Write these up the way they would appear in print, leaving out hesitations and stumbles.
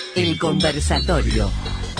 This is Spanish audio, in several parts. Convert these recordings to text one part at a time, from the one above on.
El conversatorio.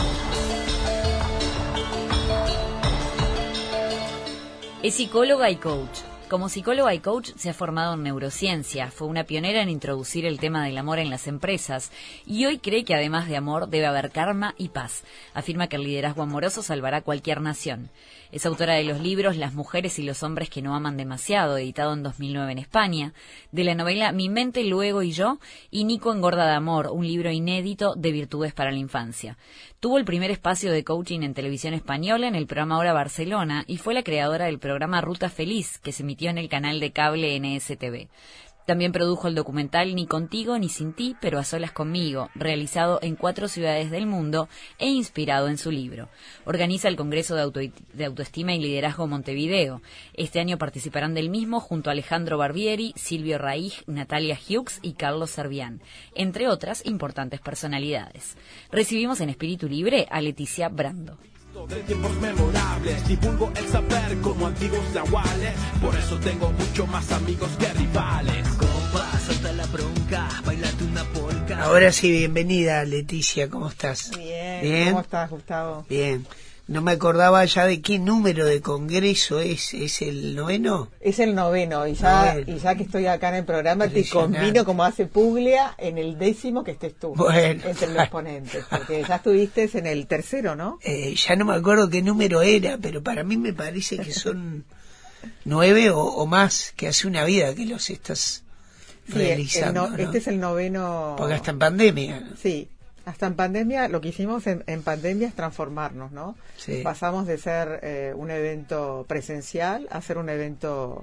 Es psicóloga y coach. Como psicóloga y coach se ha formado en neurociencia, fue una pionera en introducir el tema del amor en las empresas y hoy cree que además de amor debe haber karma y paz. Afirma que el liderazgo amoroso salvará cualquier nación. Es autora de los libros Las mujeres y los hombres que no aman demasiado, editado en 2009 en España, de la novela Mi mente, luego y yo, y Nico engorda de amor, un libro inédito de virtudes para la infancia. Tuvo el primer espacio de coaching en televisión española en el programa Hora Barcelona y fue la creadora del programa Ruta Feliz, que se emitió en el canal de cable NSTV. También produjo el documental Ni contigo ni sin ti, pero a solas conmigo, realizado en 4 ciudades del mundo e inspirado en su libro. Organiza el Congreso de Autoestima y Liderazgo Montevideo. Este año participarán del mismo junto a Alejandro Barbieri, Silvio Raig, Natalia Hughes y Carlos Servián, entre otras importantes personalidades. Recibimos en Espíritu Libre a Leticia Brando. De tiempos memorables, divulgo el saber como antiguos nahuales. Por eso tengo mucho más amigos que rivales. Compa, salta la bronca, bailate una polka. Ahora sí, bienvenida Leticia, ¿cómo estás? Bien. ¿Cómo estás, Gustavo? Bien. No me acordaba ya de qué número de congreso es el 9º. Es el 9º, y ya que estoy acá en el programa te combino como hace Puglia en el 10º que estés tú, entre los ponentes, porque ya estuviste en el 3º, ¿no? Ya no me acuerdo qué número era, pero para mí me parece que son 9 o más, que hace una vida que los estás realizando. ¿no? Este es el 9º. Porque hasta en pandemia, ¿no? Sí. Hasta en pandemia, lo que hicimos en pandemia es transformarnos, ¿no? Sí. Pasamos de ser un evento presencial a ser un evento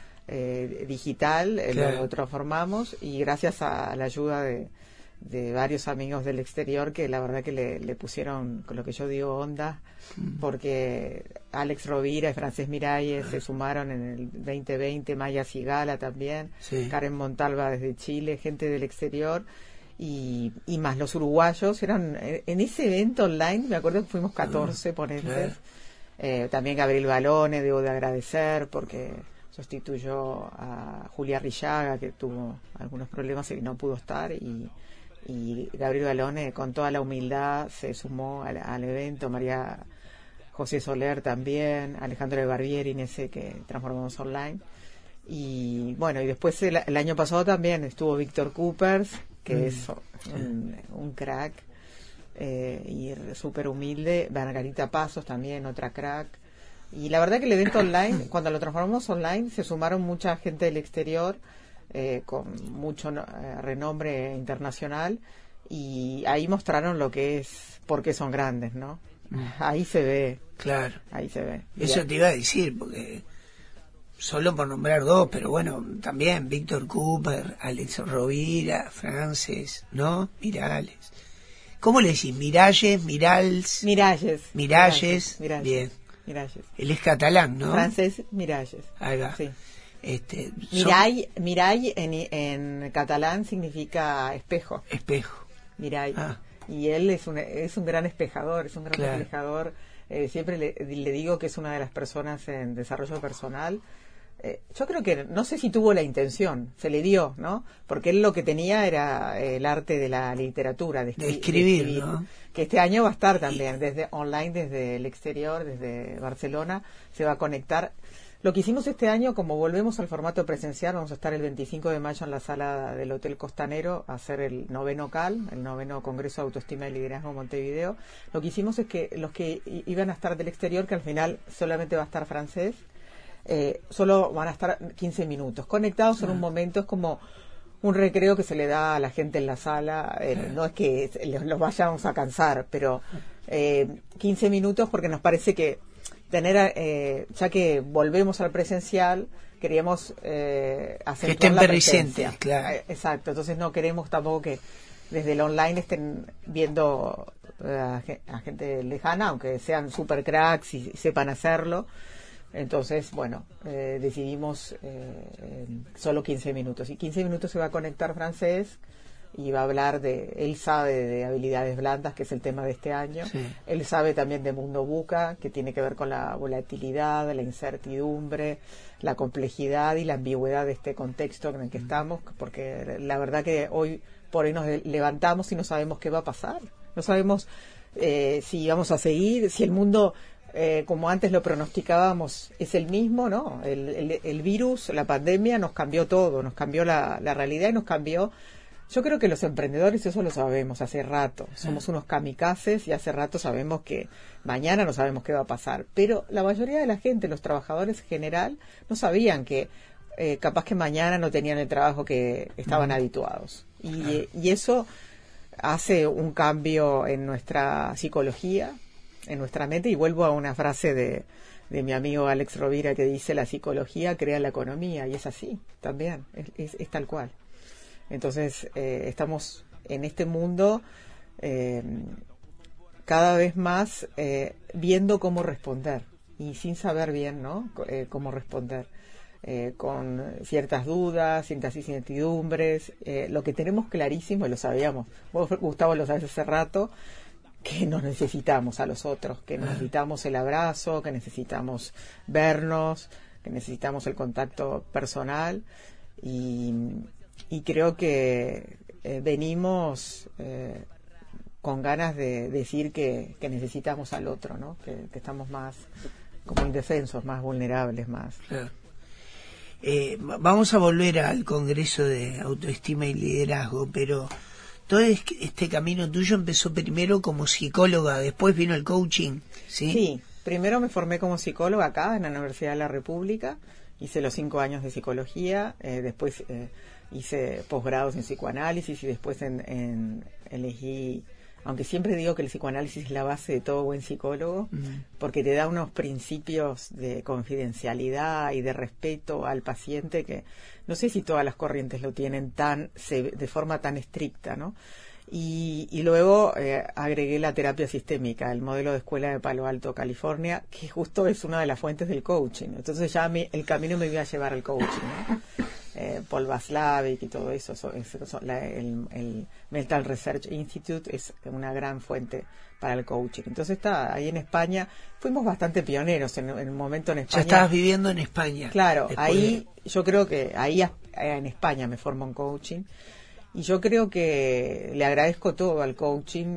digital, claro. Lo transformamos y gracias a la ayuda de varios amigos del exterior que la verdad que le pusieron, con lo que yo digo, onda, porque Alex Rovira y Francés Miralles se sumaron en el 2020, Maya Sigala también, sí. Karen Montalva desde Chile, gente del exterior. Y más los uruguayos eran en ese evento online, me acuerdo que fuimos 14 ponentes, claro. También Gabriel Balone, debo de agradecer porque sustituyó a Julia Rillaga, que tuvo algunos problemas y no pudo estar, y Gabriel Balone con toda la humildad se sumó al evento, María José Soler también, Alejandro de Barbieri en ese que transformamos online. Y bueno, y después el año pasado también estuvo Víctor Coopers, que es un crack y súper humilde. Margarita Pasos también, otra crack. Y la verdad que el evento online, cuando lo transformamos online, se sumaron mucha gente del exterior con mucho renombre internacional y ahí mostraron lo que es, por qué son grandes, ¿no? Ahí se ve. Claro. Ahí se ve. Eso te iba a decir, porque solo por nombrar 2, pero bueno, también Víctor Cooper, Alex Rovira, Frances, ¿no? Miralles. ¿Cómo le decís? Miralles, Miralles. Miralles. Bien. Miralles. Él es catalán, ¿no? Francés Miralles. Ahí va. Sí. Mirall en catalán significa espejo. Espejo. Mirall. Y él es un gran espejador, es un gran claro. reflejador. Siempre le digo que es una de las personas en desarrollo personal. Yo creo que, no sé si tuvo la intención, se le dio, ¿no? Porque él lo que tenía era el arte de la literatura, de escribir, ¿no? Que este año va a estar también, desde online, desde el exterior, desde Barcelona, se va a conectar. Lo que hicimos este año, como volvemos al formato presencial, vamos a estar el 25 de mayo en la sala del Hotel Costanero a hacer el 9º CAL, el 9º Congreso de Autoestima y Liderazgo Montevideo. Lo que hicimos es que los que iban a estar del exterior, que al final solamente va a estar Francés, solo van a estar 15 minutos conectados en un momento. Es como un recreo que se le da a la gente en la sala, no es que los vayamos a cansar, pero 15 minutos porque nos parece que tener, ya que volvemos al presencial, queríamos acentuar que estén la presentes, presencia. claro. Exacto, entonces no queremos tampoco que desde el online estén viendo a gente lejana, aunque sean super cracks y sepan hacerlo. Entonces, bueno, decidimos solo 15 minutos. Y 15 minutos se va a conectar Francés y va a hablar él sabe de habilidades blandas, que es el tema de este año. Sí. Él sabe también de Mundo VUCA, que tiene que ver con la volatilidad, la incertidumbre, la complejidad y la ambigüedad de este contexto en el que estamos, porque la verdad que hoy por hoy nos levantamos y no sabemos qué va a pasar. No sabemos si vamos a seguir, si el mundo, como antes lo pronosticábamos, es el mismo, ¿no? El virus, la pandemia nos cambió todo, nos cambió la realidad y nos cambió. Yo creo que los emprendedores eso lo sabemos hace rato. Somos unos kamikazes y hace rato sabemos que mañana no sabemos qué va a pasar. Pero la mayoría de la gente, los trabajadores en general, no sabían que capaz que mañana no tenían el trabajo que estaban habituados. Y eso hace un cambio en nuestra psicología, en nuestra mente. Y vuelvo a una frase de mi amigo Alex Rovira que dice: la psicología crea la economía. Y es así también, es tal cual. Entonces, estamos en este mundo cada vez más viendo cómo responder y sin saber bien, ¿no? Cómo responder, con ciertas dudas, ciertas incertidumbres. Lo que tenemos clarísimo, y lo sabíamos, vos, Gustavo, lo sabes hace rato, que nos necesitamos a los otros, que necesitamos el abrazo, que necesitamos vernos, que necesitamos el contacto personal. Y creo que venimos con ganas de decir que necesitamos al otro, ¿no? Que estamos más como indefensos, más vulnerables, más. Claro. Vamos a volver al Congreso de Autoestima y Liderazgo, pero todo este camino tuyo empezó primero como psicóloga, después vino el coaching, ¿sí? Sí, primero me formé como psicóloga acá en la Universidad de la República, hice los 5 años de psicología, después hice posgrados en psicoanálisis y después elegí, aunque siempre digo que el psicoanálisis es la base de todo buen psicólogo, porque te da unos principios de confidencialidad y de respeto al paciente que no sé si todas las corrientes lo tienen de forma tan estricta, ¿no? Y luego agregué la terapia sistémica, el modelo de escuela de Palo Alto, California, que justo es una de las fuentes del coaching. Entonces ya el camino me iba a llevar al coaching, ¿no? Paul Watzlawick y todo eso, el Mental Research Institute es una gran fuente para el coaching. Entonces está ahí en España, fuimos bastante pioneros en un momento en España. Ya estabas viviendo en España. Claro, ahí yo creo que ahí en España me formo en coaching. Y yo creo que le agradezco todo al coaching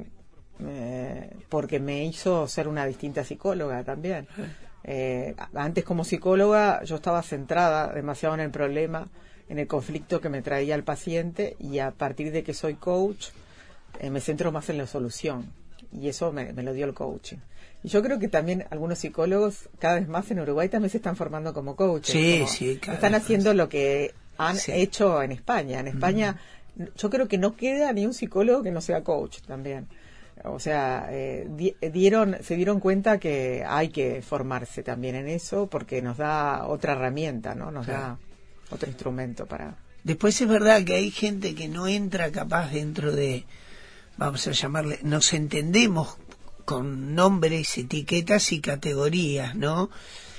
porque me hizo ser una distinta psicóloga también. Antes como psicóloga yo estaba centrada demasiado en el problema, en el conflicto que me traía el paciente, y a partir de que soy coach me centro más en la solución, y eso me lo dio el coaching. Y yo creo que también algunos psicólogos cada vez más en Uruguay también se están formando como coaches. Sí, están haciendo lo que han hecho en España. En España yo creo que no queda ni un psicólogo que no sea coach también. O sea, se dieron cuenta que hay que formarse también en eso, porque nos da otra herramienta, ¿no? Nos da otro instrumento para... Después es verdad que hay gente que no entra capaz dentro de, vamos a llamarle, nos entendemos con nombres, etiquetas y categorías, ¿no?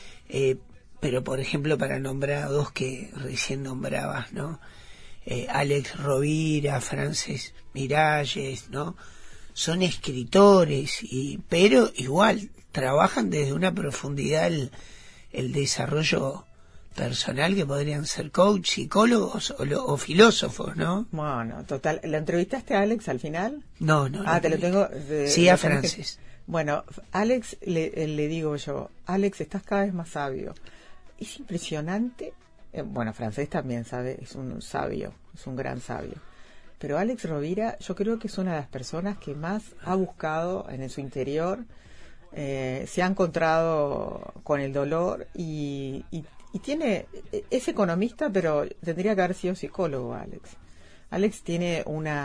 Pero por ejemplo, para nombrar a dos que recién nombrabas, ¿no? Alex Rovira, Frances Miralles, ¿no? Son escritores, pero igual trabajan desde una profundidad el desarrollo personal, que podrían ser coach, psicólogos o filósofos, ¿no? Bueno, total. ¿La entrevistaste a Alex al final? No. Te lo tengo... Sí, a Frances. Bueno, Alex, le digo yo, Alex, estás cada vez más sabio. Es impresionante. Bueno, Frances también sabe, es un sabio, es un gran sabio. Pero Alex Rovira, yo creo que es una de las personas que más ha buscado en su interior, se ha encontrado con el dolor y es economista, pero tendría que haber sido psicólogo, Alex. Alex tiene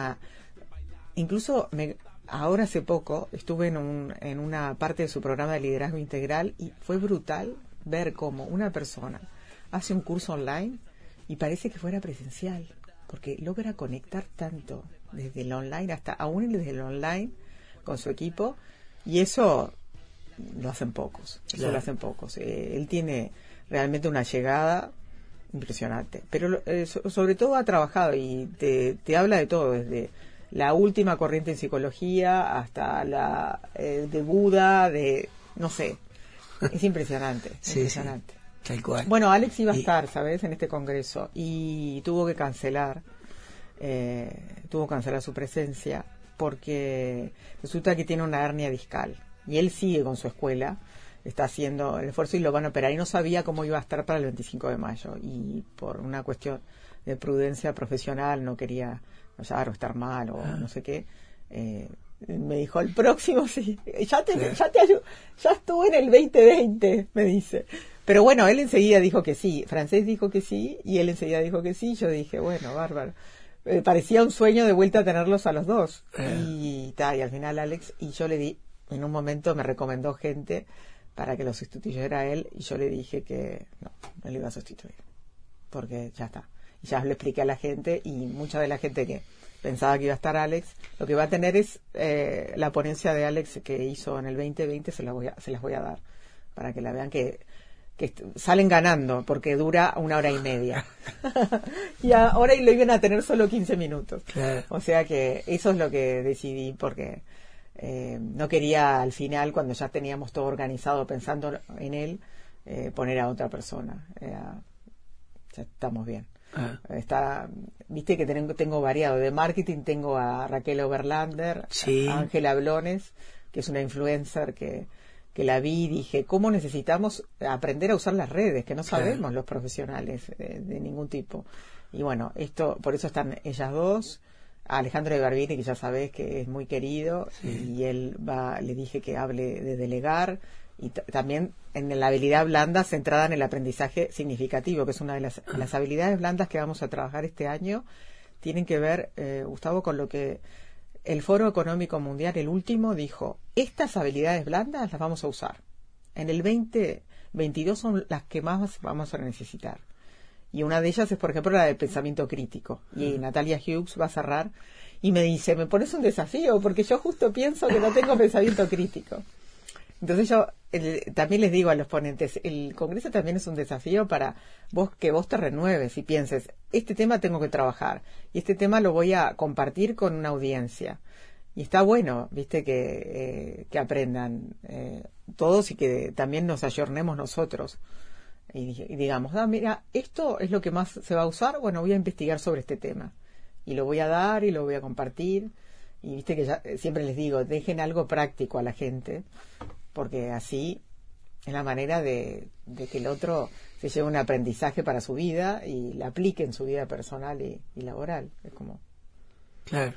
incluso ahora hace poco estuve en una parte de su programa de liderazgo integral y fue brutal ver cómo una persona hace un curso online y parece que fuera presencial, porque logra conectar tanto desde el online aún desde el online con su equipo, y eso lo hacen pocos. Él tiene realmente una llegada impresionante. Pero sobre todo ha trabajado y te habla de todo, desde la última corriente en psicología hasta la de Buda, no sé, es impresionante. Sí, impresionante. sí, tal cual. Bueno, Alex iba a estar, ¿sabes?, en este congreso y tuvo que cancelar su presencia porque resulta que tiene una hernia discal y él sigue con su escuela, está haciendo el esfuerzo y lo van a operar y no sabía cómo iba a estar para el 25 de mayo y por una cuestión de prudencia profesional no quería fallar o estar mal o no sé qué, me dijo el próximo sí, ya estuve en el 2020, me dice. Pero bueno, él enseguida dijo que sí, Francés dijo que sí y él enseguida dijo que sí. Yo dije, bueno, bárbaro. Parecía un sueño de vuelta a tenerlos a los dos. Y al final Alex, y yo le di, en un momento me recomendó gente para que lo sustituyera a él y yo le dije que no lo iba a sustituir porque ya está. Y ya le expliqué a la gente y mucha de la gente que pensaba que iba a estar Alex, lo que va a tener es la ponencia de Alex que hizo en el 2020, se las voy a dar para que la vean que salen ganando porque dura 1 hora y media y ahora lo iban a tener solo 15 minutos. Claro. O sea que eso es lo que decidí porque no quería al final, cuando ya teníamos todo organizado pensando en él, poner a otra persona. Ya estamos bien. Viste que tengo variado de marketing, tengo a Raquel Oberlander, sí, a Ángela Blones, que es una influencer que la vi y dije, ¿cómo necesitamos aprender a usar las redes? Que no sabemos los profesionales de ningún tipo. Y bueno, por eso están ellas dos, a Alejandro de Barbieri, que ya sabés que es muy querido, y él le dije que hable de delegar, y también en la habilidad blanda centrada en el aprendizaje significativo, que es una de las habilidades blandas que vamos a trabajar este año, tienen que ver, Gustavo, con lo que el Foro Económico Mundial, el último, dijo, estas habilidades blandas las vamos a usar. En el 2022 son las que más vamos a necesitar. Y una de ellas es, por ejemplo, la del pensamiento crítico. Y Natalia Hughes va a cerrar y me dice, me pones un desafío porque yo justo pienso que no tengo pensamiento crítico. Entonces yo también les digo a los ponentes, el Congreso también es un desafío para que vos te renueves y pienses, este tema tengo que trabajar y este tema lo voy a compartir con una audiencia. Y está bueno, viste, que aprendan todos y que también nos ayornemos nosotros. Y digamos, mira, esto es lo que más se va a usar, bueno, voy a investigar sobre este tema. Y lo voy a dar y lo voy a compartir. Y viste que siempre les digo, dejen algo práctico a la gente, porque así es la manera de que el otro se lleve un aprendizaje para su vida y la aplique en su vida personal y laboral. Es como... Claro.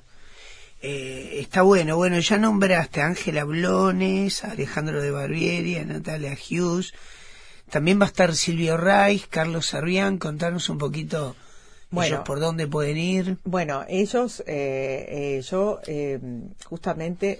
Está bueno. Bueno, ya nombraste a Ángela Blones, a Alejandro de Barbieri, a Natalia Hughes. También va a estar Silvio Reich, Carlos Sarbián. Contarnos un poquito ellos por dónde pueden ir. Bueno, ellos, yo justamente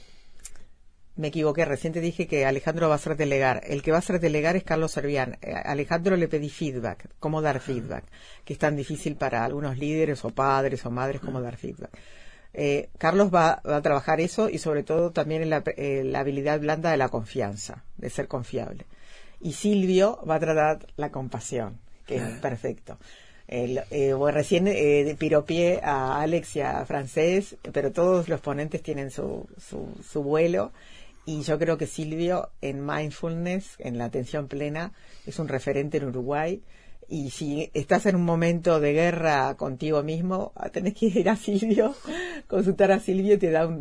me equivoqué. Recién te dije que Alejandro va a ser delegar. El que va a ser delegar es Carlos Sarbián. Alejandro le pedí feedback, cómo dar feedback, que es tan difícil para algunos líderes o padres o madres como dar feedback. Carlos va a trabajar eso y sobre todo también en la habilidad blanda de la confianza, de ser confiable. Y Silvio va a tratar la compasión, que es perfecto. Recién piropié a Alex y a Francés, pero todos los ponentes tienen su vuelo. Y yo creo que Silvio en mindfulness, en la atención plena, es un referente en Uruguay. Y si estás en un momento de guerra contigo mismo, tenés que ir a Silvio, consultar a Silvio y te da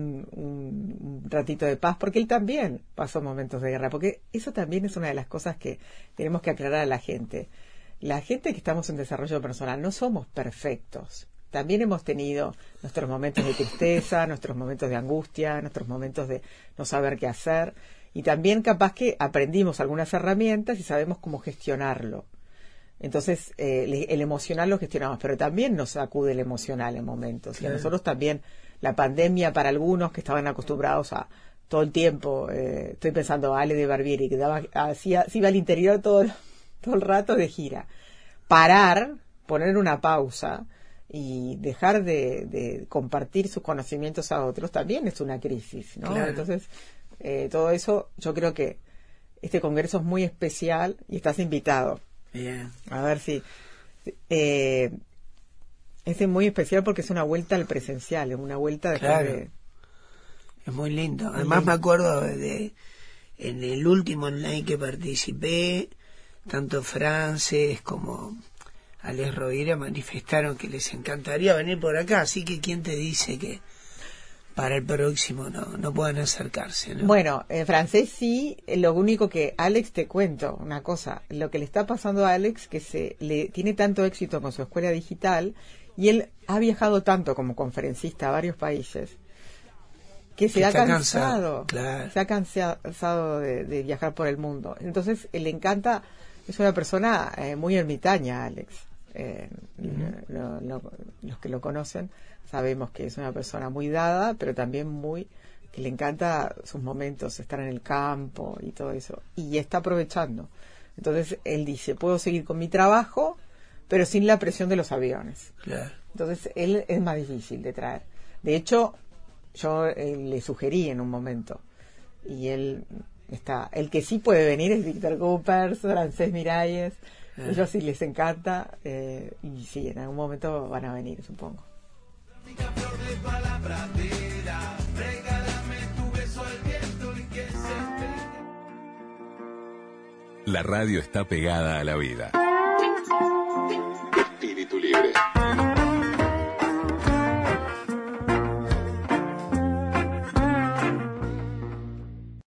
un ratito de paz, porque él también pasó momentos de guerra, porque eso también es una de las cosas que tenemos que aclarar a la gente. La gente que estamos en desarrollo personal no somos perfectos. También hemos tenido nuestros momentos de tristeza, nuestros momentos de angustia, nuestros momentos de no saber qué hacer, y también capaz que aprendimos algunas herramientas y sabemos cómo gestionarlo. Entonces, el emocional lo gestionamos, pero también nos sacude el emocional en momentos. Y a nosotros también, la pandemia para algunos que estaban acostumbrados a todo el tiempo, estoy pensando a Ale de Barbieri, que se iba al interior todo el rato de gira. Parar, poner una pausa y dejar de compartir sus conocimientos a otros también es una crisis, ¿no? Claro. Entonces, todo eso, yo creo que este congreso es muy especial y estás invitado. Bien. A ver si Es muy especial porque es una vuelta al presencial, es una vuelta después Claro. de... Es muy lindo. Además me acuerdo en el último online que participé, tanto Frances como Alex Rovira manifestaron que les encantaría venir por acá, así que ¿quién te dice que para el próximo no puedan acercarse, ¿no? Bueno, en francés sí, lo único que Alex, te cuento una cosa, lo que le está pasando a Alex, que le tiene tanto éxito con su escuela digital, y él ha viajado tanto como conferencista a varios países, que se ha cansado, claro. se ha cansado de viajar por el mundo. Entonces, le encanta, es una persona muy ermitaña, Alex. Los que lo conocen sabemos que es una persona muy dada, pero también que le encanta sus momentos, estar en el campo y todo eso, y está aprovechando. Entonces él dice, puedo seguir con mi trabajo, pero sin la presión de los aviones. Claro. Entonces él es más difícil de traer. De hecho, yo le sugerí en un momento, y el que sí puede venir es Víctor Coopers, Francés Miralles. Ellos sí les encanta, y sí, en algún momento van a venir, supongo. La radio está pegada a la vida. Espíritu libre.